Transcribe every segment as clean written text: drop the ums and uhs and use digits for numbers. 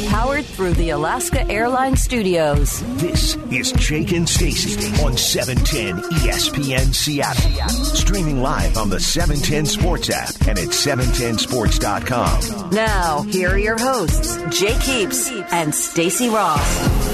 powered through the Alaska Airlines Studios. This is Jake and Stacey on 710 ESPN Seattle. Streaming live on the 710 Sports app and at 710sports.com. Now, here are your hosts, Jake Heaps and Stacey Ross.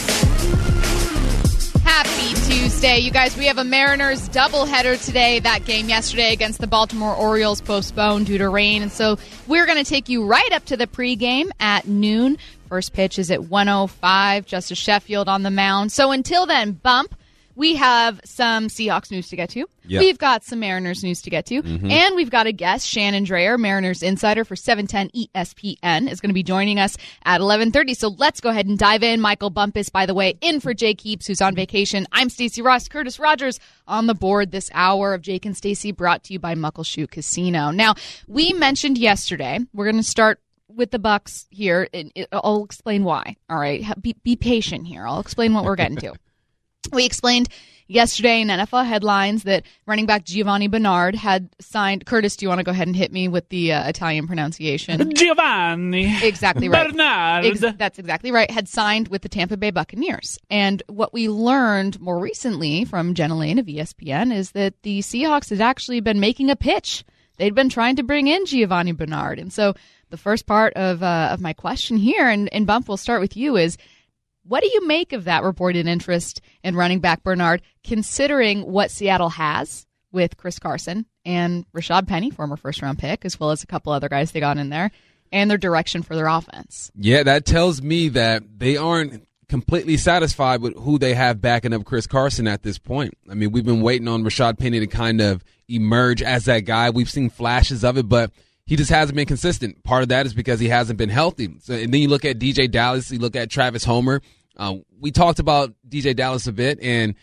Happy Tuesday. You guys, we have a Mariners doubleheader today. That game yesterday against the Baltimore Orioles postponed due to rain. And so we're going to take you right up to the pregame at noon. First pitch is at 1:05. Justice Sheffield on the mound. So until then, Bump, we have some Seahawks news to get to. Yep. We've got some Mariners news to get to. And we've got a guest, Shannon Drayer, Mariners insider for 710 ESPN, is going to be joining us at 11:30. So let's go ahead and dive in. Michael Bumpus, by the way, in for Jake Heaps, who's on vacation. I'm Stacey Ross. Curtis Rogers on the board this hour of Jake and Stacey, brought to you by Muckleshoot Casino. Now, we mentioned yesterday, we're going to start with the Bucks here. I'll explain why. All right, be patient here. I'll explain what we're getting to. We explained yesterday in NFL headlines that running back Giovanni Bernard had signed. Curtis, do you want to go ahead and hit me with the Italian pronunciation? Giovanni. Exactly right. Bernard. That's exactly right. Had signed with the Tampa Bay Buccaneers. And what we learned more recently from Jenna Lane of ESPN is that the Seahawks had actually been making a pitch. They'd been trying to bring in Giovanni Bernard. And so the first part of my question here, and Bump, we'll start with you, is what do you make of that reported interest in running back Bernard, considering what Seattle has with Chris Carson and Rashad Penny, former first-round pick, as well as a couple other guys they got in there, and their direction for their offense? Yeah, that tells me that they aren't completely satisfied with who they have backing up Chris Carson at this point. I mean, we've been waiting on Rashad Penny to kind of emerge as that guy. We've seen flashes of it, but he just hasn't been consistent. Part of that is because he hasn't been healthy. So, and then you look at DJ Dallas, you look at Travis Homer. We talked about DJ Dallas a bit, and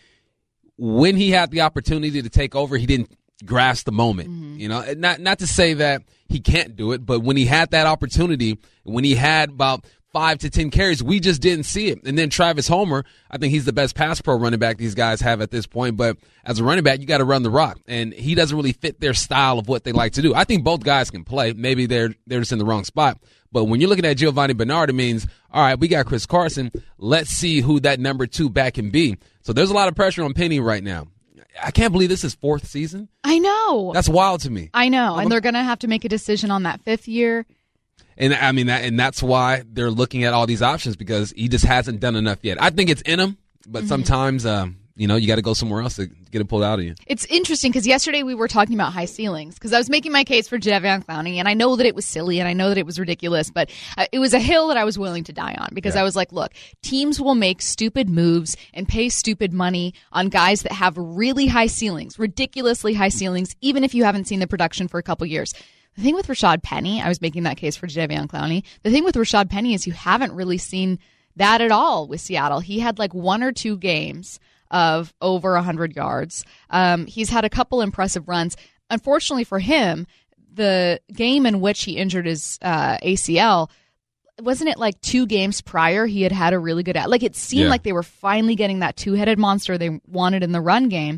when he had the opportunity to take over, he didn't grasp the moment. You know, not to say that he can't do it, but when he had that opportunity, when he had about 5 to 10 carries, we just didn't see it. And then Travis Homer, I think he's the best pass pro running back these guys have at this point. But as a running back, you got to run the rock. And he doesn't really fit their style of what they like to do. I think both guys can play. Maybe they're just in the wrong spot. But when you're looking at Giovanni Bernard, it means, all right, we got Chris Carson. Let's see who that number 2 back can be. So there's a lot of pressure on Penny right now. I can't believe this is 4th season. I know. That's wild to me. I know. And they're going to have to make a decision on that 5th year. And I mean, and that's why they're looking at all these options, because he just hasn't done enough yet. I think it's in him, but sometimes, you got to go somewhere else to get it pulled out of you. It's interesting because yesterday we were talking about high ceilings because I was making my case for Jadeveon Clowney, and I know that it was silly and I know that it was ridiculous, but it was a hill that I was willing to die on because I was like, look, teams will make stupid moves and pay stupid money on guys that have really high ceilings, ridiculously high ceilings, even if you haven't seen the production for a couple years. The thing with Rashad Penny, I was making that case for Jadeveon Clowney. The thing with Rashad Penny is you haven't really seen that at all with Seattle. He had like 1 or 2 games of over 100 yards. He's had a couple impressive runs. Unfortunately for him, the game in which he injured his ACL, wasn't it like 2 games prior he had a really good like it seemed like they were finally getting that 2-headed monster they wanted in the run game.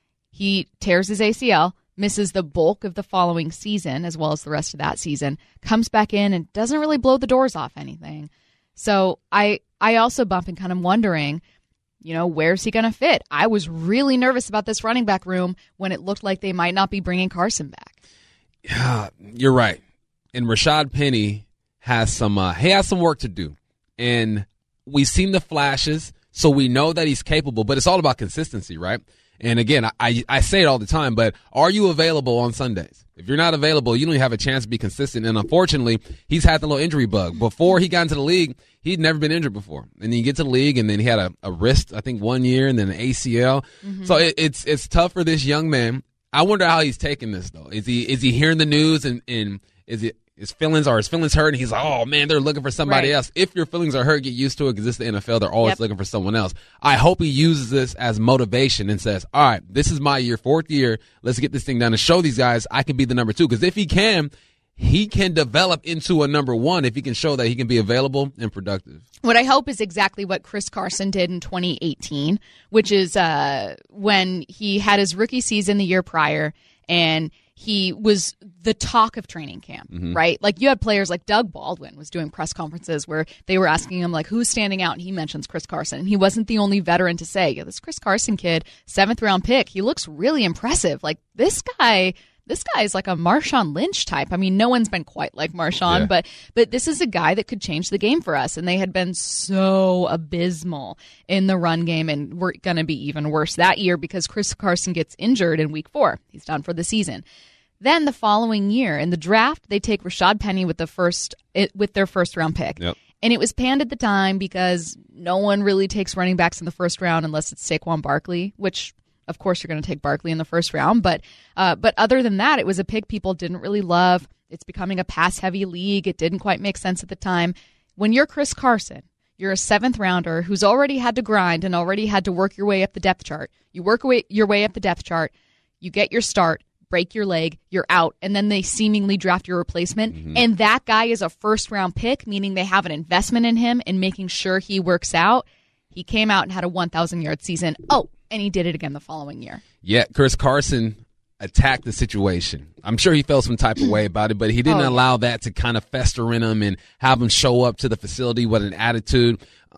He tears his ACL, misses the bulk of the following season as well as the rest of that season, comes back in and doesn't really blow the doors off anything. So I also bump and kind of wondering, where's he going to fit? I was really nervous about this running back room when it looked like they might not be bringing Carson back. Yeah, you're right. And Rashad Penny has some work to do. And we've seen the flashes, so we know that he's capable, but it's all about consistency, right? And again, I say it all the time, but are you available on Sundays? If you're not available, you don't have a chance to be consistent. And unfortunately, he's had the little injury bug. Before he got into the league, he'd never been injured before. And then you get to the league, and then he had a wrist, I think, 1 year, and then an ACL. So it's tough for this young man. I wonder how he's taking this, though. Is he hearing the news, and is it his feelings hurt, and he's like, oh man, they're looking for somebody else. If your feelings are hurt, get used to it, because it's the NFL. They're always looking for someone else. I hope he uses this as motivation and says, all right, this is my year, 4th year. Let's get this thing done and show these guys I can be the number 2. Because if he can develop into a number 1 if he can show that he can be available and productive. What I hope is exactly what Chris Carson did in 2018, which is when he had his rookie season the year prior, and he was the talk of training camp, right? Like you had players like Doug Baldwin was doing press conferences where they were asking him like, who's standing out? And he mentions Chris Carson. And he wasn't the only veteran to say, yeah, this Chris Carson kid, 7th round pick, he looks really impressive. Like this guy is like a Marshawn Lynch type. I mean, no one's been quite like Marshawn, but this is a guy that could change the game for us. And they had been so abysmal in the run game, and we're going to be even worse that year because Chris Carson gets injured in week 4. He's done for the season. Then the following year in the draft, they take Rashad Penny with their first round pick. Yep. And it was panned at the time because no one really takes running backs in the first round unless it's Saquon Barkley, which of course, you're going to take Barkley in the first round, but other than that, it was a pick people didn't really love. It's becoming a pass-heavy league. It didn't quite make sense at the time. When you're Chris Carson, you're a 7th rounder who's already had to grind and already had to work your way up the depth chart. You work your way up the depth chart, you get your start, break your leg, you're out, and then they seemingly draft your replacement. And that guy is a first-round pick, meaning they have an investment in him and making sure he works out. He came out and had a 1,000-yard season. Oh, and he did it again the following year. Yeah, Chris Carson attacked the situation. I'm sure he felt some type of way about it, but he didn't allow that to kind of fester in him and have him show up to the facility with an attitude.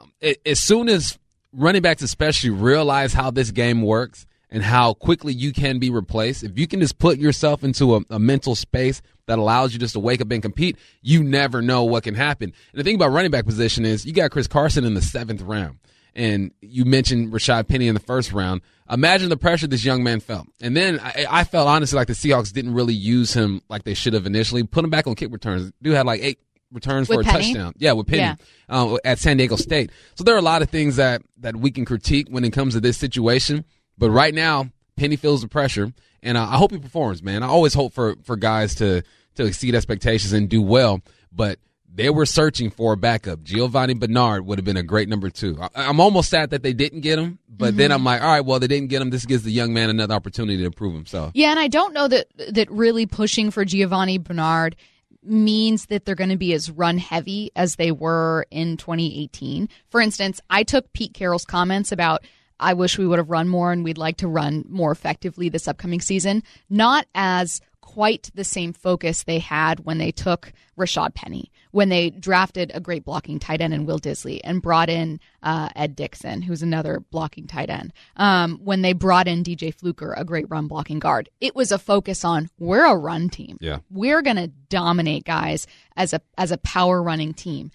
As soon as running backs especially realize how this game works and how quickly you can be replaced, if you can just put yourself into a mental space that allows you just to wake up and compete, you never know what can happen. And the thing about running back position is you got Chris Carson in the 7th round. And you mentioned Rashad Penny in the 1st round. Imagine the pressure this young man felt. And then I felt honestly like the Seahawks didn't really use him like they should have initially. Put him back on kick returns. Dude had like 8 returns for a touchdown. Yeah, with Penny at San Diego State. So there are a lot of things that we can critique when it comes to this situation. But right now, Penny feels the pressure. And I hope he performs, man. I always hope for guys to exceed expectations and do well. But they were searching for a backup. Giovanni Bernard would have been a great number 2. I'm almost sad that they didn't get him, but then I'm like, all right, well, they didn't get him. This gives the young man another opportunity to prove himself. Yeah, and I don't know that really pushing for Giovanni Bernard means that they're going to be as run heavy as they were in 2018. For instance, I took Pete Carroll's comments about I wish we would have run more and we'd like to run more effectively this upcoming season, not as quite the same focus they had when they took Rashad Penny, when they drafted a great blocking tight end in Will Disley and brought in Ed Dixon, who's another blocking tight end, when they brought in DJ Fluker, a great run blocking guard. It was a focus on we're a run team. Yeah. We're going to dominate guys as a power running team.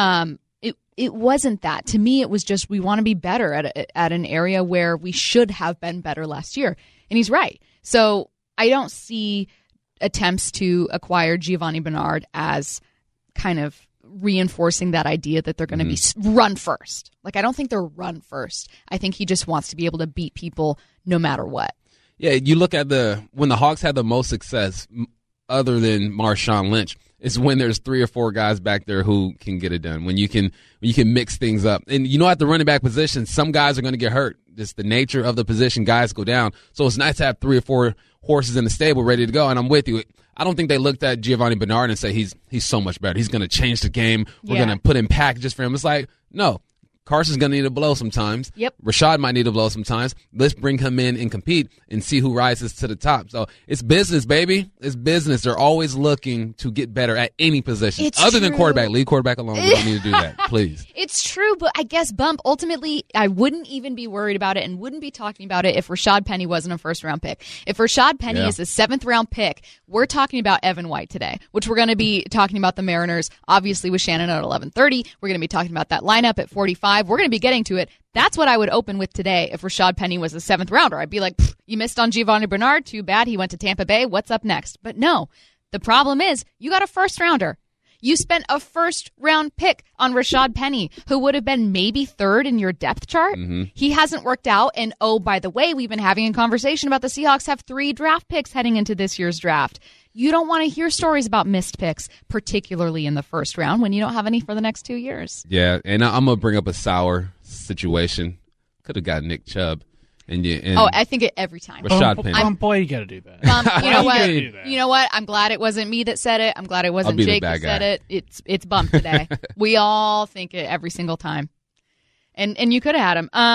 It wasn't that. To me, it was just we want to be better at an area where we should have been better last year. And he's right. So I don't see attempts to acquire Giovanni Bernard as kind of reinforcing that idea that they're going to be run first. Like, I don't think they're run first. I think he just wants to be able to beat people no matter what. Yeah, you look at when the Hawks had the most success other than Marshawn Lynch, it's when there's 3 or 4 guys back there who can get it done. When you can mix things up. And at the running back position, some guys are going to get hurt. It's the nature of the position. Guys go down. So it's nice to have 3 or 4 horses in the stable ready to go. And I'm with you. I don't think they looked at Giovanni Bernard and say he's so much better. He's going to change the game. We're going to put in packages for him. It's like, no. Carson's going to need a blow sometimes. Yep. Rashad might need a blow sometimes. Let's bring him in and compete and see who rises to the top. So it's business, baby. It's business. They're always looking to get better at any position. It's other true. Than quarterback. Leave quarterback alone. We don't need to do that, please. It's true, but I guess, Bump, ultimately, I wouldn't even be worried about it and wouldn't be talking about it if Rashad Penny wasn't a first-round pick. If Rashad Penny is a 7th-round pick, we're talking about Evan White today, which we're going to be talking about the Mariners, obviously, with Shannon at 11:30. We're going to be talking about that lineup at 45. We're going to be getting to it. That's what I would open with today if Rashad Penny was a 7th rounder. I'd be like, you missed on Giovanni Bernard. Too bad. He went to Tampa Bay. What's up next? But no, the problem is you got a first-rounder. You spent a first-round pick on Rashad Penny, who would have been maybe 3rd in your depth chart. He hasn't worked out. And, oh, by the way, we've been having a conversation about the Seahawks have 3 draft picks heading into this year's draft. You don't want to hear stories about missed picks, particularly in the first round, when you don't have any for the next 2 years. Yeah, and I'm going to bring up a sour situation. Could have got Nick Chubb. And I think it every time. Rashad Penny. Boy, you got to do that. You know what? You know what? I'm glad it wasn't me that said it. I'm glad it wasn't Jake that said it. It's Bump today. We all think it every single time. And you could have had him.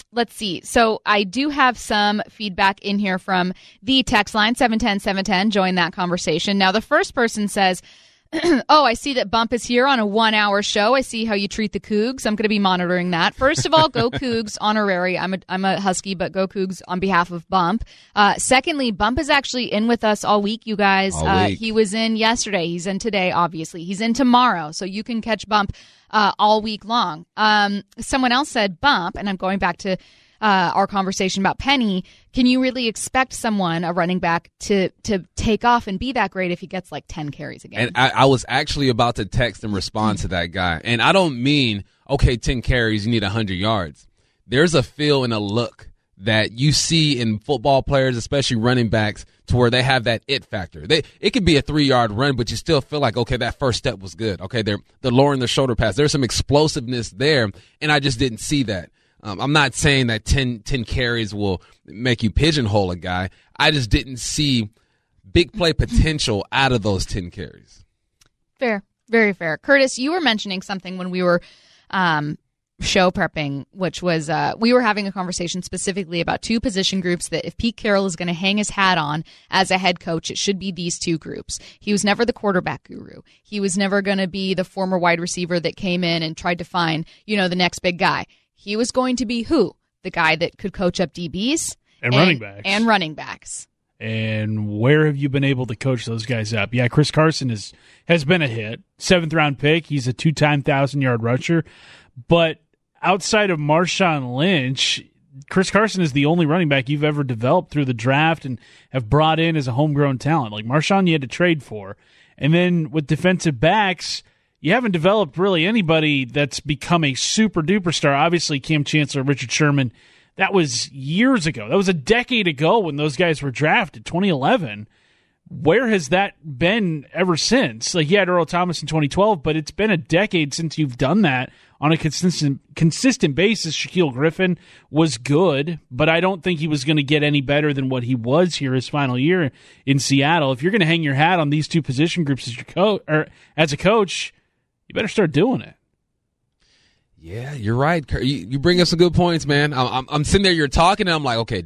Let's see. So I do have some feedback in here from the text line, 710-710. Join that conversation. Now, the first person says, oh, I see that Bump is here on a 1-hour show. I see how you treat the Cougs. I'm going to be monitoring that. First of all, go Cougs honorary. I'm a Husky, but go Cougs on behalf of Bump. Secondly, Bump is actually in with us all week, you guys. He was in yesterday. He's in today, obviously. He's in tomorrow, so you can catch Bump all week long. Someone else said Bump, and I'm going back to our conversation about Penny. Can you really expect someone, a running back, to take off and be that great if he gets like 10 carries again? And I was actually about to text and respond to that guy. And I don't mean, okay, 10 carries, you need 100 yards. There's a feel and a look that you see in football players, especially running backs, to where they have that it factor. It could be a 3-yard run, but you still feel like, okay, that first step was good. Okay, they're lowering their shoulder pads. There's some explosiveness there, and I just didn't see that. I'm not saying that 10 carries will make you pigeonhole a guy. I just didn't see big play potential out of those 10 carries. Fair. Very fair. Curtis, you were mentioning something when we were show prepping, which was we were having a conversation specifically about two position groups that if Pete Carroll is going to hang his hat on as a head coach, it should be these two groups. He was never the quarterback guru. He was never going to be the former wide receiver that came in and tried to find, the next big guy. He was going to be who? The guy that could coach up DBs and running backs. And running backs. And where have you been able to coach those guys up? Yeah, Chris Carson has been a hit. 7th-round pick. He's a 2-time 1,000-yard rusher. But outside of Marshawn Lynch, Chris Carson is the only running back you've ever developed through the draft and have brought in as a homegrown talent. Like Marshawn you had to trade for. And then with defensive backs, you haven't developed really anybody that's become a super-duper star. Obviously, Cam Chancellor, Richard Sherman, that was years ago. That was a decade ago when those guys were drafted, 2011. Where has that been ever since? Like, you had Earl Thomas in 2012, but it's been a decade since you've done that on a consistent basis. Shaquille Griffin was good, but I don't think he was going to get any better than what he was here his final year in Seattle. If you're going to hang your hat on these two position groups as a coach, you better start doing it. Yeah, you're right. You bring up some good points, man. I'm sitting there, you're talking, and I'm like, okay,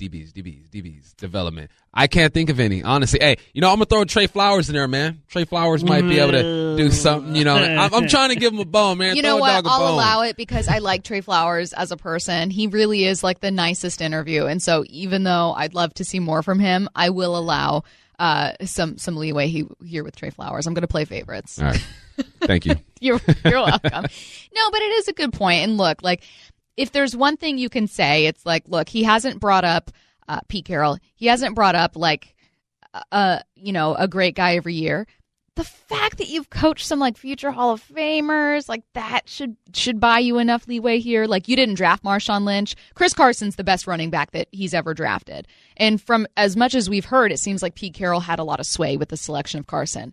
DBs, development. I can't think of any, honestly. Hey, I'm going to throw Trey Flowers in there, man. Trey Flowers might be able to do something, I'm trying to give him a bone, man. You know what? I'll allow it because I like Trey Flowers as a person. He really is like the nicest interview. And so even though I'd love to see more from him, I will allow some leeway here with Trey Flowers. I'm going to play favorites. All right. Thank you. You're welcome. No, but it is a good point. And look, like, if there's one thing you can say, it's like, look, he hasn't brought up Pete Carroll. He hasn't brought up like a great guy every year. The fact that you've coached some like future Hall of Famers, like that should buy you enough leeway here. Like, you didn't draft Marshawn Lynch. Chris Carson's the best running back that he's ever drafted. And from as much as we've heard, it seems like Pete Carroll had a lot of sway with the selection of Carson.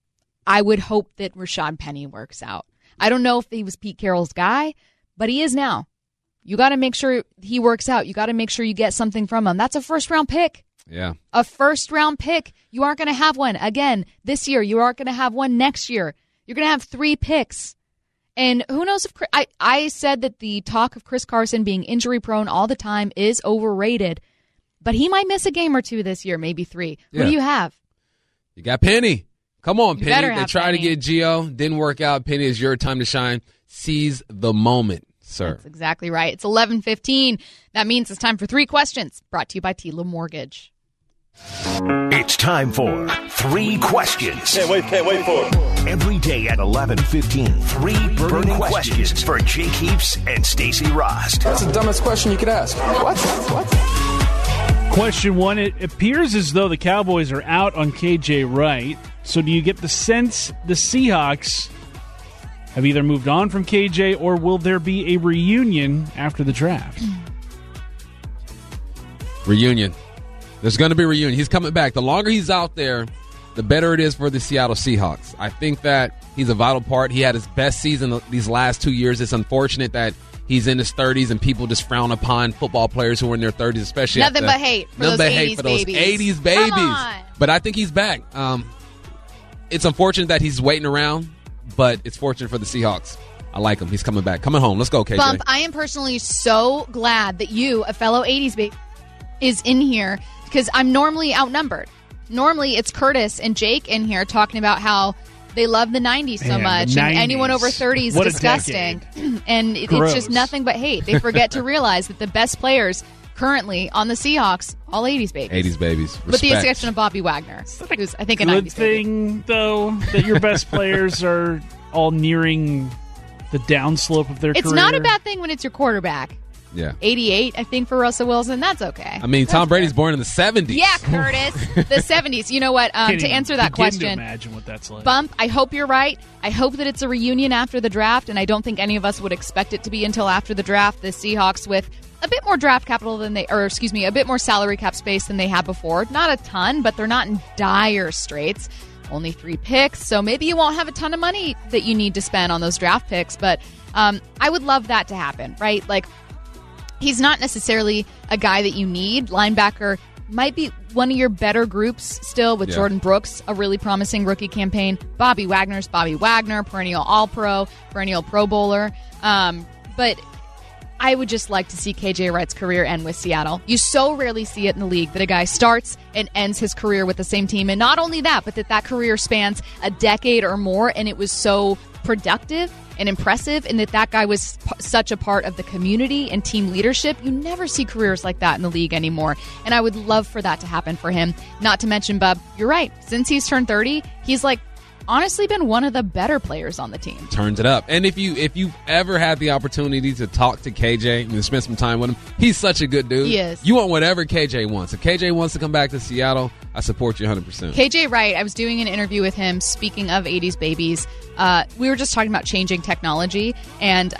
I would hope that Rashad Penny works out. I don't know if he was Pete Carroll's guy, but he is now. You got to make sure he works out. You got to make sure you get something from him. That's a first-round pick. Yeah. A first-round pick. You aren't going to have one again this year. You aren't going to have one next year. You're going to have 3 picks. And who knows if I said that the talk of Chris Carson being injury-prone all the time is overrated, but he might miss a game or 2 this year, maybe 3. Yeah. Who do you have? You got Penny. Come on, Penny. They tried Penny. to get Gio. Didn't work out. Penny, is your time to shine. Seize the moment, sir. That's exactly right. It's 11:15. That means it's time for 3 questions. Brought to you by TILA Mortgage. It's time for 3 questions. Can't wait for it. Every day at 11:15. 3 burning questions for Jake Heaps and Stacey Rost. That's the dumbest question you could ask. What? Question 1, it appears as though the Cowboys are out on KJ Wright. So do you get the sense the Seahawks have either moved on from KJ, or will there be a reunion after the draft? Reunion. There's going to be a reunion. He's coming back. The longer he's out there, the better it is for the Seattle Seahawks. I think that he's a vital part. He had his best season these last 2 years. It's unfortunate that he's in his 30s and people just frown upon football players who are in their 30s, especially nothing but hate for those 80s babies. Come on. But I think he's back. It's unfortunate that he's waiting around, but it's fortunate for the Seahawks. I like him. He's coming back. Coming home. Let's go, KJ. Bump, I am personally so glad that you, a fellow 80s baby, is in here because I'm normally outnumbered. Normally, it's Curtis and Jake in here talking about how they love the 90s so much, and anyone over 30 is disgusting. And it's just nothing but hate. They forget to realize that the best players currently on the Seahawks, all 80s babies. 80s babies. Respect. With the exception of Bobby Wagner, who's, I think, a 90s baby. Good thing, though, that your best players are all nearing the downslope of their career. It's not a bad thing when it's your quarterback. Yeah. 88, I think, for Russell Wilson. That's okay. I mean, Tom Brady's born in the 70s. Yeah, Curtis. The 70s. You know what? To answer that question, to imagine what that's like. Bump, I hope you're right. I hope that it's a reunion after the draft, and I don't think any of us would expect it to be until after the draft. The Seahawks with a bit more draft capital than a bit more salary cap space than they had before. Not a ton, but they're not in dire straits. Only 3 picks, so maybe you won't have a ton of money that you need to spend on those draft picks, but I would love that to happen, right? Like, he's not necessarily a guy that you need. Linebacker might be one of your better groups still with Jordan Brooks, a really promising rookie campaign. Bobby Wagner's Bobby Wagner, perennial All-Pro, perennial Pro Bowler. But I would just like to see KJ Wright's career end with Seattle. You so rarely see it in the league that a guy starts and ends his career with the same team. And not only that, but that career spans a decade or more, and it was so productive and impressive, and that guy was such a part of the community and team leadership. You never see careers like that in the league anymore, and I would love for that to happen for him. Not to mention, Bub, you're right. Since he's turned 30, he's honestly been one of the better players on the team. Turns it up. And if you've ever had the opportunity to talk to KJ and spend some time with him, he's such a good dude. He is. You want whatever KJ wants. If KJ wants to come back to Seattle, I support you 100%. KJ Wright, I was doing an interview with him, speaking of 80s babies. We were just talking about changing technology, and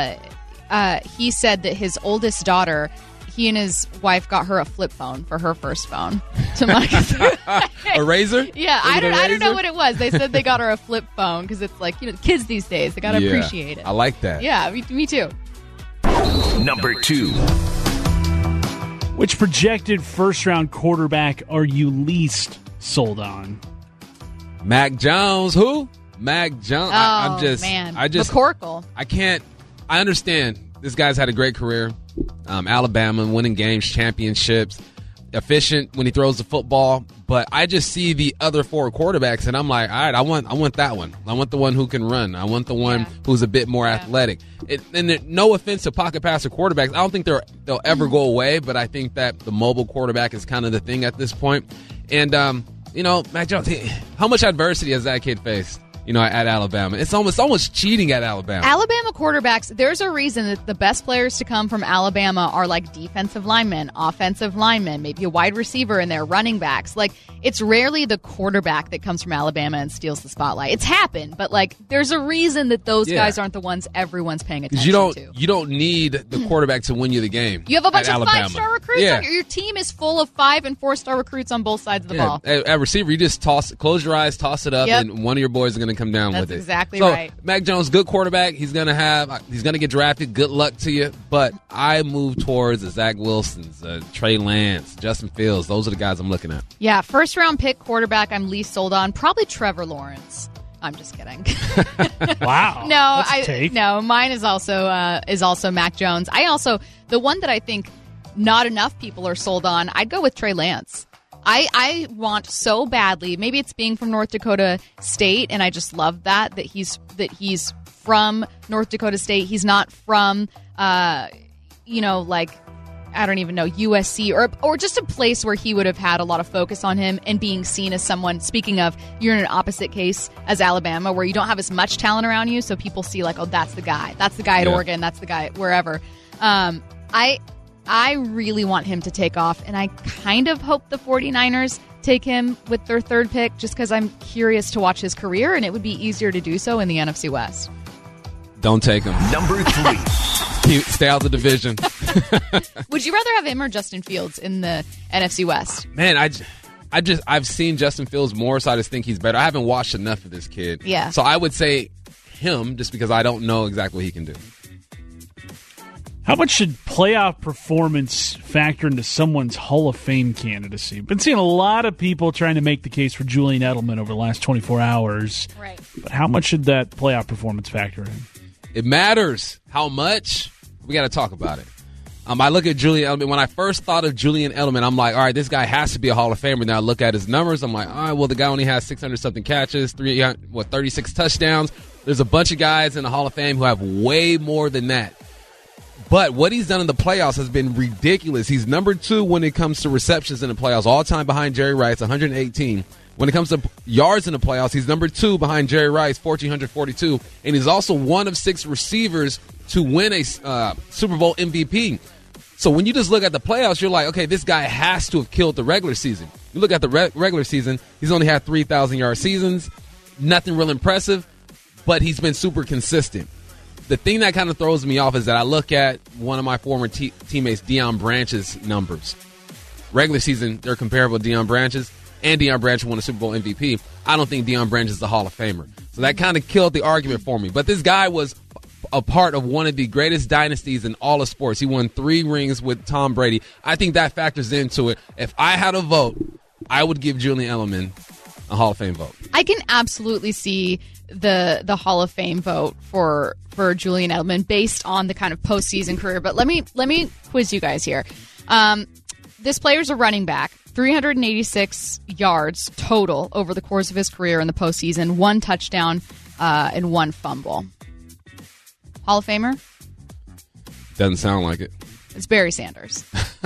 he said that his oldest daughter, he and his wife got her a flip phone for her first phone. A Razor? Yeah, I don't know what it was. They said they got her a flip phone because it's kids these days, they got to appreciate it. I like that. Yeah, me too. Number 2. Which projected first-round quarterback are you least sold on? Mac Jones. Who? Mac Jones. Man. McCorkle. I understand. This guy's had a great career. Alabama, winning games, championships, efficient when he throws the football. But I just see the other 4 quarterbacks, and I'm like, all right, I want that one. I want the one who can run. I want the one who's a bit more athletic. No offense to pocket passer quarterbacks. I don't think they'll ever go away, but I think that the mobile quarterback is kind of the thing at this point. And, Mac Jones, how much adversity has that kid faced? At Alabama. It's almost cheating at Alabama. Alabama quarterbacks, there's a reason that the best players to come from Alabama are defensive linemen, offensive linemen, maybe a wide receiver in there, running backs. It's rarely the quarterback that comes from Alabama and steals the spotlight. It's happened, but there's a reason that those guys aren't the ones everyone's paying attention to. You don't need the quarterback to win you the game. You have a bunch of Alabama. 5-star recruits. Your team is full of 5- and 4-star recruits on both sides of the ball. At receiver, you just close your eyes, toss it up, and one of your boys is going to come down with it. That's exactly right. Mac Jones, good quarterback. He's going to get drafted. Good luck to you. But I move towards the Zach Wilsons, Trey Lance, Justin Fields. Those are the guys I'm looking at. Yeah, first-round pick quarterback I'm least sold on. Probably Trevor Lawrence. I'm just kidding. Wow. No, mine is also Mac Jones. The one that I think not enough people are sold on, I'd go with Trey Lance. I want so badly. Maybe it's being from North Dakota State, and I just love that he's from North Dakota State. He's not from, I don't even know, USC or just a place where he would have had a lot of focus on him and being seen as someone. Speaking of, you're in an opposite case as Alabama, where you don't have as much talent around you, so people see that's the guy. That's the guy at Oregon. That's the guy wherever. I really want him to take off, and I kind of hope the 49ers take him with their 3rd pick just because I'm curious to watch his career, and it would be easier to do so in the NFC West. Don't take him. Number 3. Stay out of the division. Would you rather have him or Justin Fields in the NFC West? Man, I've seen Justin Fields more, so I just think he's better. I haven't watched enough of this kid. Yeah. So I would say him just because I don't know exactly what he can do. How much should playoff performance factor into someone's Hall of Fame candidacy? Been seeing a lot of people trying to make the case for Julian Edelman over the last 24 hours. Right. But how much should that playoff performance factor in? It matters. How much? We got to talk about it. I look at Julian Edelman. When I first thought of Julian Edelman, I'm like, all right, this guy has to be a Hall of Famer. Now I look at his numbers. I'm like, all right, well, the guy only has 600-something catches, 36 touchdowns. There's a bunch of guys in the Hall of Fame who have way more than that. But what he's done in the playoffs has been ridiculous. He's number 2 when it comes to receptions in the playoffs, all time behind Jerry Rice, 118. When it comes to yards in the playoffs, he's number 2 behind Jerry Rice, 1,442. And he's also one of 6 receivers to win a Super Bowl MVP. So when you just look at the playoffs, you're like, okay, this guy has to have killed the regular season. You look at the regular season, he's only had 3,000-yard seasons, nothing real impressive, but he's been super consistent. The thing that kind of throws me off is that I look at one of my former teammates, Deion Branch's numbers. Regular season, they're comparable to Deion Branch's, and Deion Branch won a Super Bowl MVP. I don't think Deion Branch is a Hall of Famer. So that kind of killed the argument for me. But this guy was a part of one of the greatest dynasties in all of sports. He won 3 rings with Tom Brady. I think that factors into it. If I had a vote, I would give Julian Edelman a Hall of Fame vote. I can absolutely see the Hall of Fame vote for Julian Edelman based on the kind of postseason career. But let me quiz you guys here. This player's a running back, 386 yards total over the course of his career in the postseason, 1 touchdown and 1 fumble. Hall of Famer? Doesn't sound like it. It's Barry Sanders.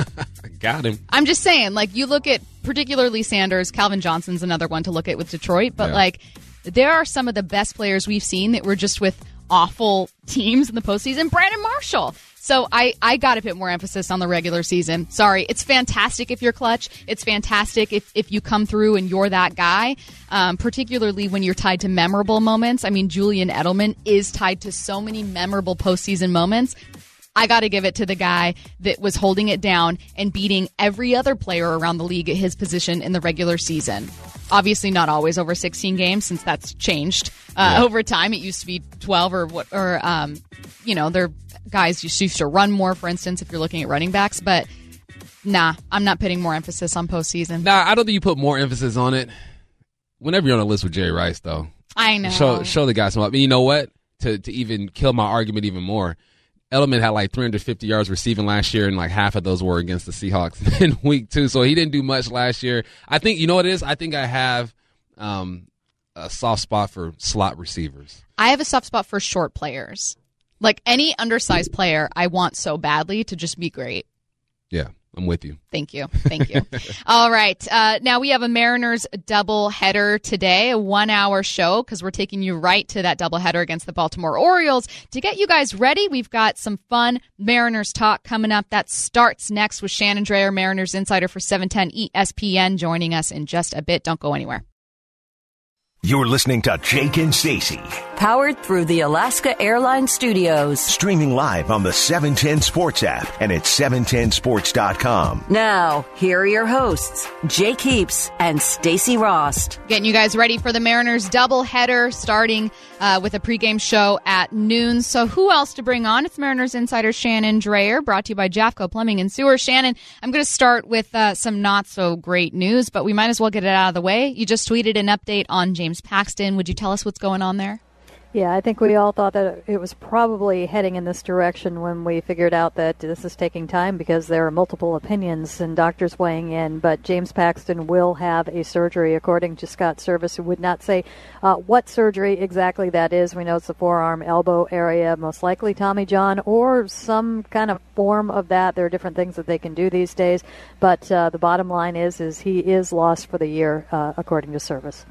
Got him. I'm just saying, like, you look at particularly Sanders, Calvin Johnson's another one to look at with Detroit, but, like, there are some of the best players we've seen that were just with awful teams in the postseason. Brandon Marshall. So I got to put more emphasis on the regular season. Sorry. It's fantastic if you're clutch. It's fantastic if you come through and you're that guy, particularly when you're tied to memorable moments. I mean, Julian Edelman is tied to so many memorable postseason moments. I got to give it to the guy that was holding it down and beating every other player around the league at his position in the regular season. Obviously not always over 16 games, since that's changed over time. It used to be 12 or they're guys used to run more, for instance, if you're looking at running backs. But nah, I'm not putting more emphasis on postseason. Nah, I don't think you put more emphasis on it. Whenever you're on a list with Jerry Rice, though, I know. Show the guy some. I mean, you know what? To even kill my argument even more, Edelman had like 350 yards receiving last year, and like half of those were against the Seahawks in week 2. So he didn't do much last year. I think, you know what it is? I think I have a soft spot for slot receivers. I have a soft spot for short players. Like any undersized player, I want so badly to just be great. Yeah, I'm with you. Thank you. All right. Now we have a Mariners doubleheader today, a 1-hour show, because we're taking you right to that doubleheader against the Baltimore Orioles. To get you guys ready, we've got some fun Mariners talk coming up. That starts next with Shannon Drayer, Mariners insider for 710 ESPN, joining us in just a bit. Don't go anywhere. You're listening to Jake and Stacey. Powered through the Alaska Airlines Studios. Streaming live on the 710 Sports app and at 710sports.com. Now, here are your hosts, Jake Heaps and Stacey Rost. Getting you guys ready for the Mariners doubleheader, starting with a pregame show at noon. So who else to bring on? It's Mariners insider Shannon Drayer, brought to you by Jafco Plumbing and Sewer. Shannon, I'm going to start with some not-so-great news, but we might as well get it out of the way. You just tweeted an update on James Paxton. Would you tell us what's going on there? Yeah, I think we all thought that it was probably heading in this direction when we figured out that this is taking time because there are multiple opinions and doctors weighing in. But James Paxton will have a surgery, according to Scott Service, who would not say what surgery exactly that is. We know it's the forearm, elbow area, most likely Tommy John or some kind of form of that. There are different things that they can do these days. But the bottom line is he is lost for the year, according to Service.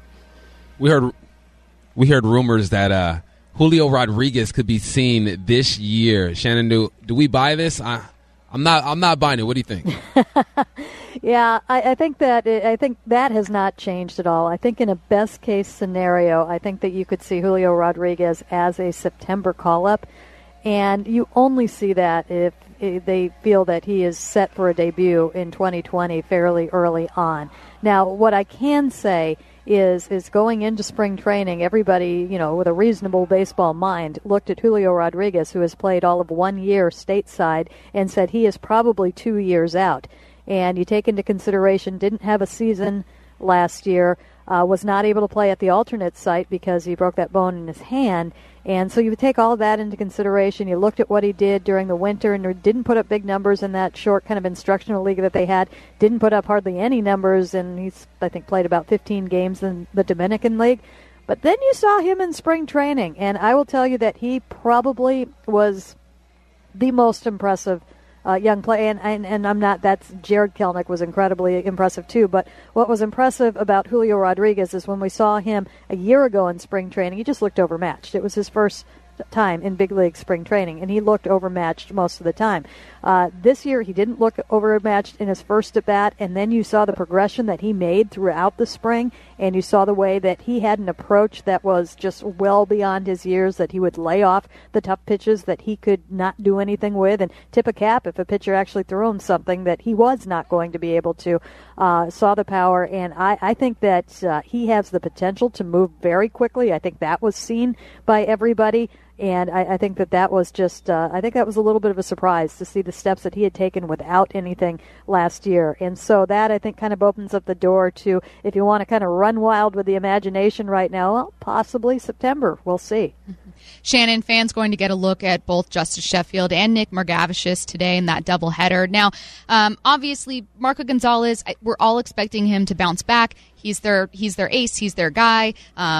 We heard rumors that Julio Rodriguez could be seen this year. Shannon, do we buy this? I'm not buying it. What do you think? Yeah, I think that has not changed at all. I think in a best case scenario, I think that you could see Julio Rodriguez as a September call-up, and you only see that if they feel that he is set for a debut in 2020 fairly early on. Now, what I can say is going into spring training, everybody, with a reasonable baseball mind looked at Julio Rodriguez, who has played all of 1 year stateside, and said he is probably 2 years out. And you take into consideration, didn't have a season last year, was not able to play at the alternate site because he broke that bone in his hand. And so you would take all of that into consideration. You looked at what he did during the winter and didn't put up big numbers in that short kind of instructional league that they had, didn't put up hardly any numbers, and he's, I think, played about 15 games in the Dominican League. But then you saw him in spring training, and I will tell you that he probably was the most impressive young player, and I'm not, that's Jared Kelenic was incredibly impressive too, but what was impressive about Julio Rodriguez is when we saw him a year ago in spring training, he just looked overmatched. It was his first time in big league spring training, and he looked overmatched most of the time. This year, he didn't look overmatched in his first at bat, and then you saw the progression that he made throughout the spring, and you saw the way that he had an approach that was just well beyond his years, that he would lay off the tough pitches that he could not do anything with, and tip a cap if a pitcher actually threw him something that he was not going to be able to. Saw the power, and I think that he has the potential to move very quickly. I think that was seen by everybody. And I think that was just, I think that was a little bit of a surprise to see the steps that he had taken without anything last year. And so that, I think, kind of opens up the door to, if you want to kind of run wild with the imagination right now, well, possibly September. We'll see. Shannon, fans going to get a look at both Justice Sheffield and Nick Margevicius today in that doubleheader. Now, obviously, Marco Gonzalez, we're all expecting him to bounce back. He's their ace. He's their guy.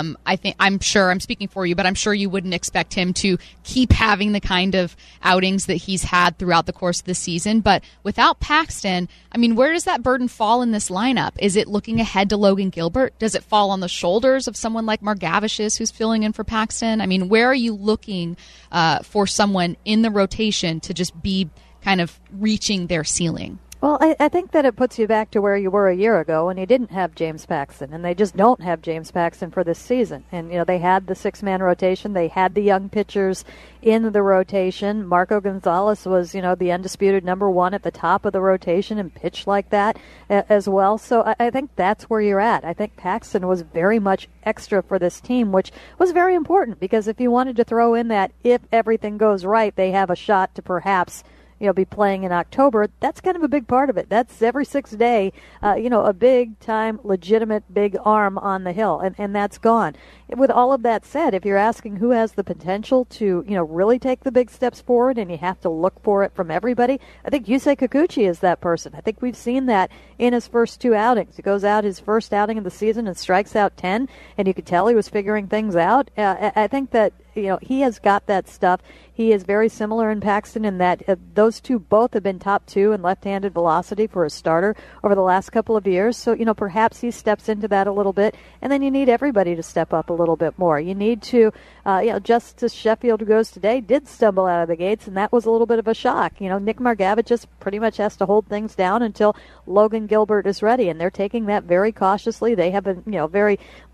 I'm sure, I'm speaking for you, but I'm sure you wouldn't expect him to keep having the kind of outings that he's had throughout the course of the season. But without Paxton, I mean, where does that burden fall in this lineup? Is it looking ahead to Logan Gilbert? Does it fall on the shoulders of someone like Margevicius who's filling in for Paxton? I mean, where are you looking for someone in the rotation to just be kind of reaching their ceiling? Well, I think that it puts you back to where you were a year ago when you didn't have James Paxton, and they just don't have James Paxton for this season. And, they had the six-man rotation. They had the young pitchers in the rotation. Marco Gonzalez was, the undisputed number one at the top of the rotation and pitched like that as well. So I think that's where you're at. I think Paxton was very much extra for this team, which was very important because if you wanted to throw in that if everything goes right, they have a shot to perhaps be playing in October, that's kind of a big part of it. That's every 6th day, a big-time, legitimate, big arm on the hill, and that's gone. With all of that said, if you're asking who has the potential to, really take the big steps forward and you have to look for it from everybody, I think Yusei Kikuchi is that person. I think we've seen that in his first 2 outings. He goes out his first outing of the season and strikes out 10, and you could tell he was figuring things out. I think that he has got that stuff. He is very similar in Paxton in that those two both have been top 2 in left-handed velocity for a starter over the last couple of years. So, perhaps he steps into that a little bit, and then you need everybody to step up a little bit more. You need to, Justice Sheffield, who goes today, did stumble out of the gates, and that was a little bit of a shock. Nick Margevicius just pretty much has to hold things down until Logan Gilbert is ready, and they're taking that very cautiously. They have a, very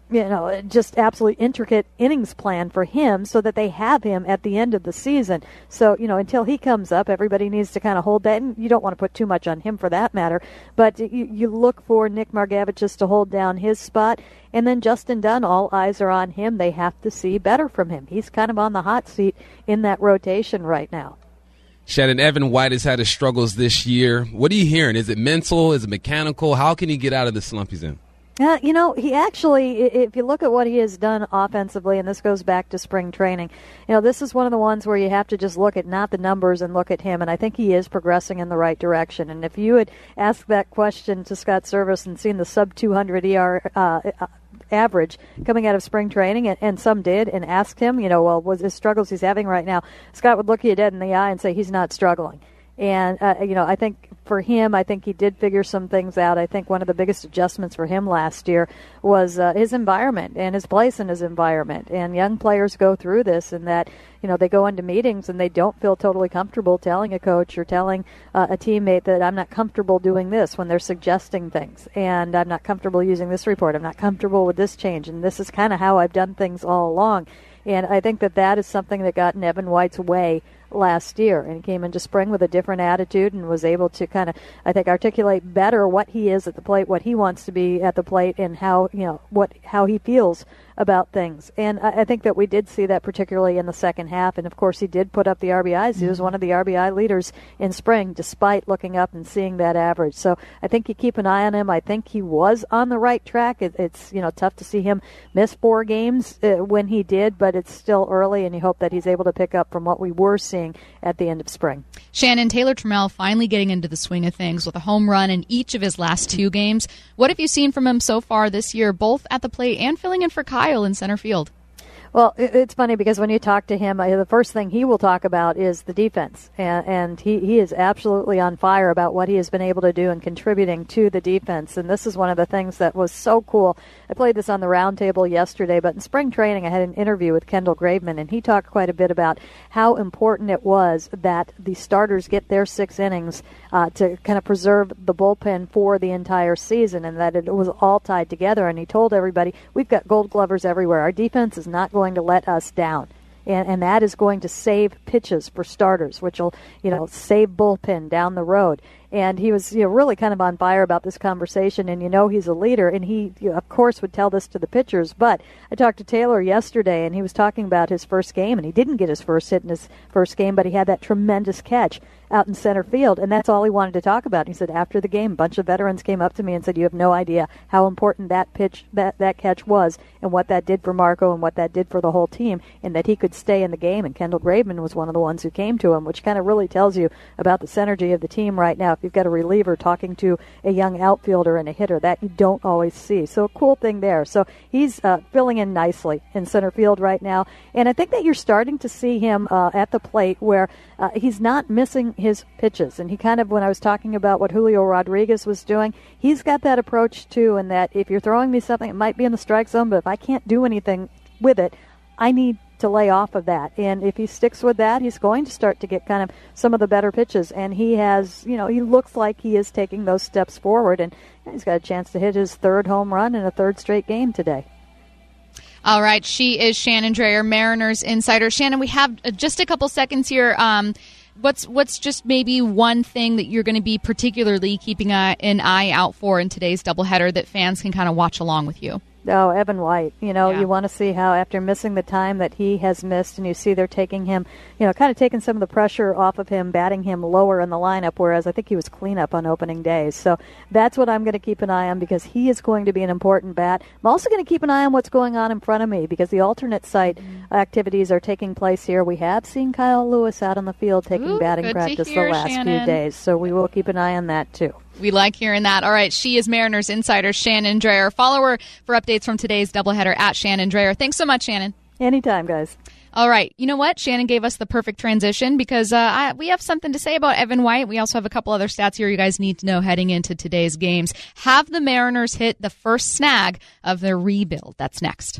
just absolutely intricate innings plan for him so that they have him at the end of the season. So, until he comes up, everybody needs to kind of hold that. And you don't want to put too much on him for that matter. But you look for Nick Margevicius to hold down his spot. And then Justin Dunn, all eyes are on him. They have to see better from him. He's kind of on the hot seat in that rotation right now. Shannon, Evan White has had his struggles this year. What are you hearing? Is it mental? Is it mechanical? How can he get out of the slump he's in? He actually, if you look at what he has done offensively, and this goes back to spring training, this is one of the ones where you have to just look at not the numbers and look at him, and I think he is progressing in the right direction. And if you had asked that question to Scott Servais and seen the sub-200 ER average coming out of spring training, and some did, and asked him, was his struggles he's having right now, Scott would look you dead in the eye and say he's not struggling. And, I think for him, I think he did figure some things out. I think one of the biggest adjustments for him last year was his environment and his place in his environment. And young players go through this in that, they go into meetings and they don't feel totally comfortable telling a coach or telling a teammate that I'm not comfortable doing this when they're suggesting things. And I'm not comfortable using this report. I'm not comfortable with this change. And this is kind of how I've done things all along. And I think that is something that got in Evan White's way last year, and he came into spring with a different attitude and was able to kind of, I think, articulate better what he is at the plate, what he wants to be at the plate, and how how he feels about things. And I think that we did see that particularly in the second half. And, of course, he did put up the RBIs. He was one of the RBI leaders in spring, despite looking up and seeing that average. So I think you keep an eye on him. I think he was on the right track. It's tough to see him miss 4 games when he did, but it's still early, and you hope that he's able to pick up from what we were seeing at the end of spring. Shannon, Taylor Trammell finally getting into the swing of things with a home run in each of his last 2 games. What have you seen from him so far this year, both at the plate and filling in for Kyle in center field? Well, it's funny because when you talk to him, the first thing he will talk about is the defense. And he is absolutely on fire about what he has been able to do in contributing to the defense. And this is one of the things that was so cool. I played this on the roundtable yesterday, but in spring training I had an interview with Kendall Graveman, and he talked quite a bit about how important it was that the starters get their 6 innings to kind of preserve the bullpen for the entire season, and that it was all tied together. And he told everybody, we've got gold glovers everywhere. Our defense is not going to let us down. And that is going to save pitches for starters, which will, save bullpen down the road. And he was, really kind of on fire about this conversation. And, he's a leader. And he, of course, would tell this to the pitchers. But I talked to Taylor yesterday, and he was talking about his first game. And he didn't get his first hit in his first game, but he had that tremendous catch out in center field. And that's all he wanted to talk about. He said, after the game, a bunch of veterans came up to me and said, you have no idea how important that pitch, that catch was, and what that did for Marco and what that did for the whole team, and that he could stay in the game. And Kendall Graveman was one of the ones who came to him, which kind of really tells you about the synergy of the team right now. If you've got a reliever talking to a young outfielder and a hitter, that you don't always see. So a cool thing there. So he's filling in nicely in center field right now. And I think that you're starting to see him at the plate where he's not missing his pitches. And he kind of, when I was talking about what Julio Rodriguez was doing, he's got that approach too, and that if you're throwing me something, it might be in the strike zone, but if I can't do anything with it, I need to lay off of that. And if he sticks with that, he's going to start to get kind of some of the better pitches. And he has, he looks like he is taking those steps forward. And he's got a chance to hit his 3rd home run in a 3rd straight game today. All right, she is Shannon Drayer, Mariners insider. Shannon, we have just a couple seconds here. What's just maybe one thing that you're going to be particularly keeping an eye out for in today's doubleheader that fans can kind of watch along with you? Oh, Evan White. You want to see how after missing the time that he has missed, and you see they're taking him, kind of taking some of the pressure off of him, batting him lower in the lineup, whereas I think he was cleanup on opening days. So that's what I'm going to keep an eye on, because he is going to be an important bat. I'm also going to keep an eye on what's going on in front of me, because the alternate site activities are taking place here. We have seen Kyle Lewis out on the field taking batting practice the last few days, so we will keep an eye on that too. We like hearing that. All right, she is Mariners insider Shannon Drayer. Follow her for updates from today's doubleheader at Shannon Drayer. Thanks so much, Shannon. Anytime, guys. All right. You know what? Shannon gave us the perfect transition because we have something to say about Evan White. We also have a couple other stats here you guys need to know heading into today's games. Have the Mariners hit the first snag of their rebuild? That's next.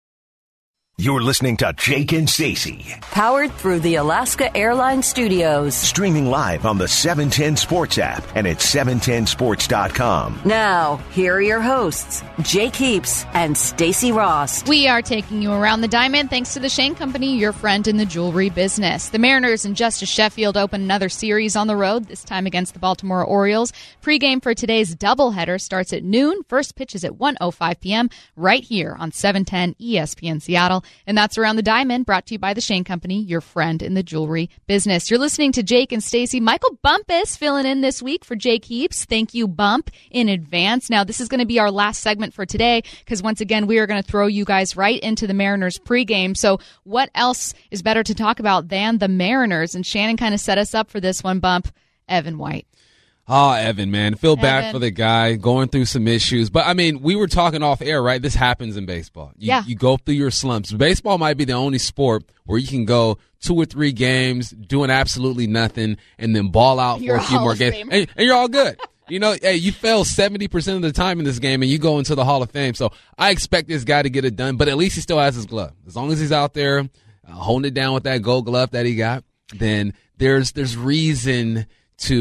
You're listening to Jake and Stacey. Powered through the Alaska Airlines Studios. Streaming live on the 710 Sports app and at 710sports.com. Now, here are your hosts, Jake Heaps and Stacey Ross. We are taking you around the diamond thanks to the Shane Company, your friend in the jewelry business. The Mariners and Justice Sheffield open another series on the road, this time against the Baltimore Orioles. Pre-game for today's doubleheader starts at noon. First pitch is at 1:05 p.m. right here on 710 ESPN Seattle. And that's Around the Diamond, brought to you by the Shane Company, your friend in the jewelry business. You're listening to Jake and Stacey. Michael Bumpus filling in this week for Jake Heaps. Thank you, Bump, in advance. Now, this is going to be our last segment for today because, once again, we are going to throw you guys right into the Mariners pregame. So what else is better to talk about than the Mariners? And Shannon kind of set us up for this one, Bump. Evan White. Oh, Evan, man. Feel bad for the guy going through some issues. But, I mean, we were talking off air, right? This happens in baseball. You go through your slumps. Baseball might be the only sport where you can go 2 or 3 games doing absolutely nothing and then ball out for a few more games. And you're all good. Hey, you fail 70% of the time in this game and you go into the Hall of Fame. So I expect this guy to get it done, but at least he still has his glove. As long as he's out there holding it down with that gold glove that he got, then there's reason to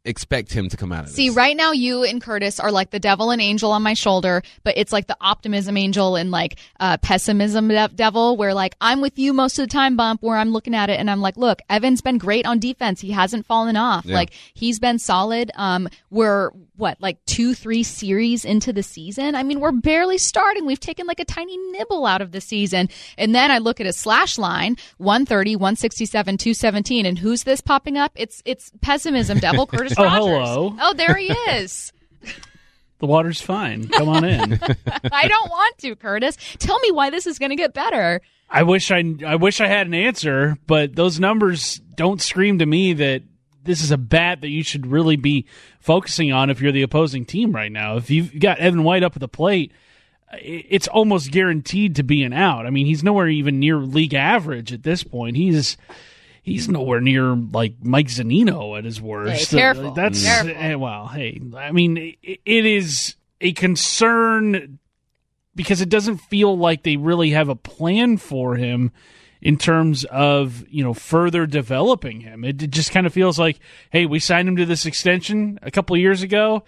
expect him to come out of this. See, right now you and Curtis are like the devil and angel on my shoulder, but it's like the optimism angel and like pessimism devil, where like I'm with you most of the time, Bump, where I'm looking at it and I'm like, look, Evan's been great on defense. He hasn't fallen off. Yeah. Like he's been solid. We're like 2-3 series into the season. I mean, we're barely starting. We've taken like a tiny nibble out of the season. And then I look at his slash line, 130, 167, 217. And who's this popping up? It's pessimism devil, Curtis Oh, Rogers. hello. Oh, there he is. The water's fine. Come on in. I don't want to, Curtis. Tell me why this is going to get better. I wish I had an answer, but those numbers don't scream to me that this is a bat that you should really be focusing on if you're the opposing team right now. If you've got Evan White up at the plate, it's almost guaranteed to be an out. I mean, he's nowhere even near league average at this point. He's nowhere near like Mike Zunino at his worst. Hey, careful. That's Careful. Well, hey, I mean, it is a concern because it doesn't feel like they really have a plan for him in terms of, further developing him. It just kind of feels like, hey, we signed him to this extension a couple of years ago,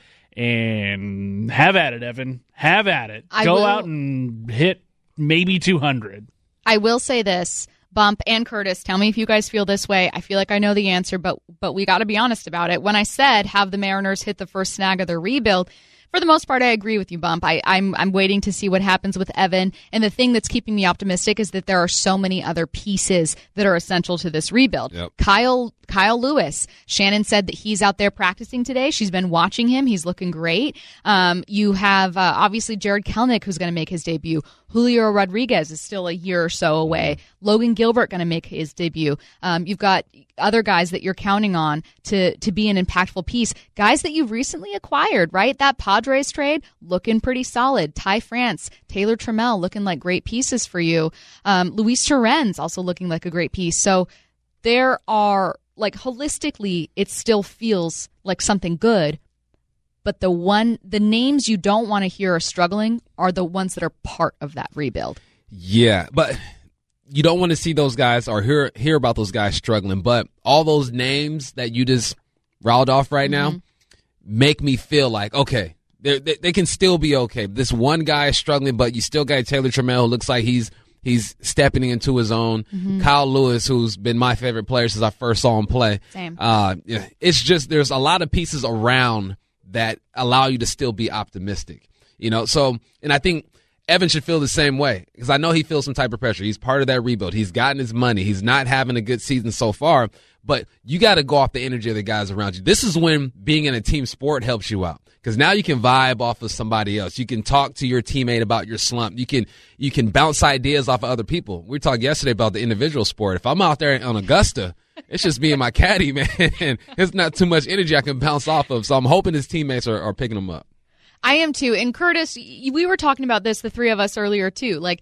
and have at it, Evan. Have at it. Go out and hit maybe 200. I will say this, Bump and Curtis, tell me if you guys feel this way. I feel like I know the answer, but we got to be honest about it. When I said have the Mariners hit the first snag of their rebuild, for the most part, I agree with you, Bump. I'm waiting to see what happens with Evan. And the thing that's keeping me optimistic is that there are so many other pieces that are essential to this rebuild. Yep. Kyle Lewis. Shannon said that he's out there practicing today. She's been watching him. He's looking great. You have obviously Jared Kelenic, who's going to make his debut. Julio Rodriguez is still a year or so away. Logan Gilbert going to make his debut. You've got other guys that you're counting on to be an impactful piece. Guys that you've recently acquired, right? That Padres trade looking pretty solid. Ty France, Taylor Trammell looking like great pieces for you. Luis Torrens also looking like a great piece. So there are, like, holistically, it still feels like something good. But the names you don't want to hear are struggling are the ones that are part of that rebuild. Yeah, but you don't want to see those guys or hear about those guys struggling. But all those names that you just riled off right now make me feel like, okay, they can still be okay. This one guy is struggling, but you still got Taylor Trammell, who looks like he's stepping into his own. Kyle Lewis, who's been my favorite player since I first saw him play. Same. Yeah, it's just there's a lot of pieces around that allow you to still be optimistic. So, and I think Evan should feel the same way because I know he feels some type of pressure. He's part of that rebuild. He's gotten his money. He's not having a good season so far, but you got to go off the energy of the guys around you. This is when being in a team sport helps you out because now you can vibe off of somebody else. You can talk to your teammate about your slump. You can bounce ideas off of other people. We talked yesterday about the individual sport. If I'm out there on Augusta, it's just me and my caddy, man. It's not too much energy I can bounce off of. So I'm hoping his teammates are picking him up. I am too. And Curtis, we were talking about this, the three of us earlier too. Like,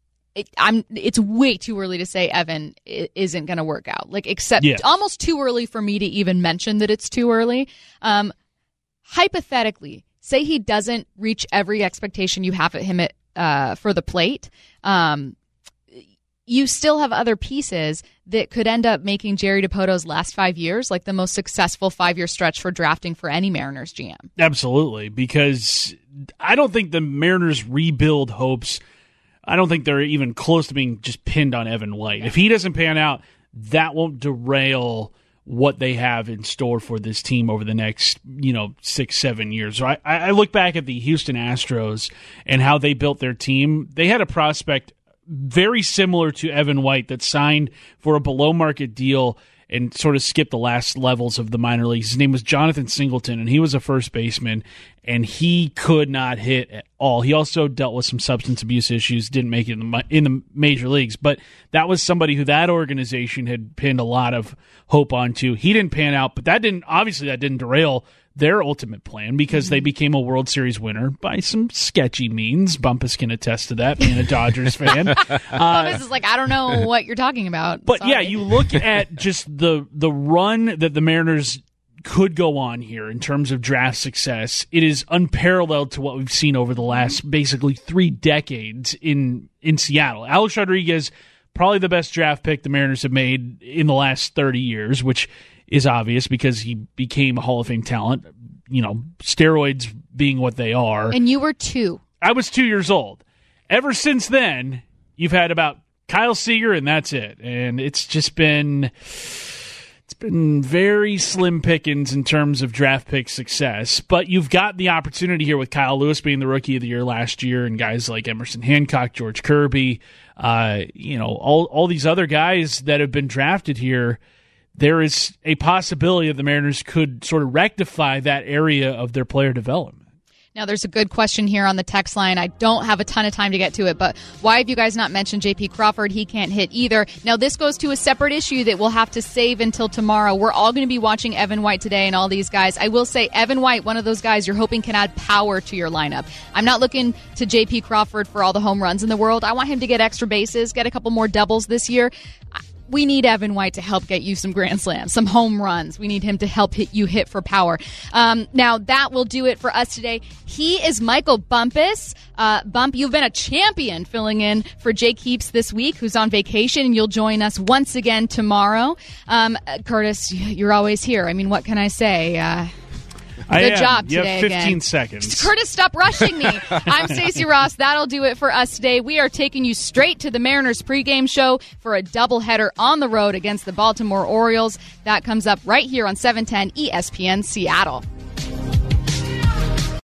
it's way too early to say Evan isn't going to work out. Like, except almost too early for me to even mention that it's too early. Hypothetically, say he doesn't reach every expectation you have at him for the plate. You still have other pieces that could end up making Jerry DiPoto's last 5 years like the most successful 5-year stretch for drafting for any Mariners GM. Absolutely, because I don't think the Mariners' rebuild hopes, I don't think they're even close to being just pinned on Evan White. Yeah. If he doesn't pan out, that won't derail what they have in store for this team over the next 6-7 years. So I look back at the Houston Astros and how they built their team. They had a prospect very similar to Evan White that signed for a below-market deal and sort of skipped the last levels of the minor leagues. His name was Jonathan Singleton, and he was a first baseman, and he could not hit at all. He also dealt with some substance abuse issues, didn't make it in the major leagues, but that was somebody who that organization had pinned a lot of hope onto. He didn't pan out, but that didn't derail their ultimate plan because they became a World Series winner by some sketchy means. Bumpus can attest to that, being a Dodgers fan. Bumpus is like, I don't know what you're talking about. But Sorry. yeah, you look at just the run that the Mariners could go on here in terms of draft success. It is unparalleled to what we've seen over the last basically 3 decades in Seattle. Alex Rodriguez, probably the best draft pick the Mariners have made in the last 30 years, which is obvious because he became a Hall of Fame talent, steroids being what they are. And you were 2. I was 2 years old. Ever since then, you've had about Kyle Seager, and that's it. And it's just been very slim pickings in terms of draft pick success. But you've got the opportunity here with Kyle Lewis being the Rookie of the Year last year, and guys like Emerson Hancock, George Kirby, all these other guys that have been drafted here. There is a possibility that the Mariners could sort of rectify that area of their player development. Now, there's a good question here on the text line. I don't have a ton of time to get to it, but why have you guys not mentioned J.P. Crawford? He can't hit either. Now, this goes to a separate issue that we'll have to save until tomorrow. We're all going to be watching Evan White today and all these guys. I will say Evan White, one of those guys you're hoping can add power to your lineup. I'm not looking to J.P. Crawford for all the home runs in the world. I want him to get extra bases, get a couple more doubles this year. We need Evan White to help get you some grand slams, some home runs. We need him to help hit for power. Now, that will do it for us today. He is Michael Bumpus. Bump, you've been a champion filling in for Jake Heaps this week, who's on vacation, and you'll join us once again tomorrow. Curtis, you're always here. I mean, what can I say? Good job today. You have 15 again. seconds. Curtis, stop rushing me. I'm Stacey Ross. That'll do it for us today. We are taking you straight to the Mariners pregame show for a doubleheader on the road against the Baltimore Orioles. That comes up right here on 710 ESPN Seattle.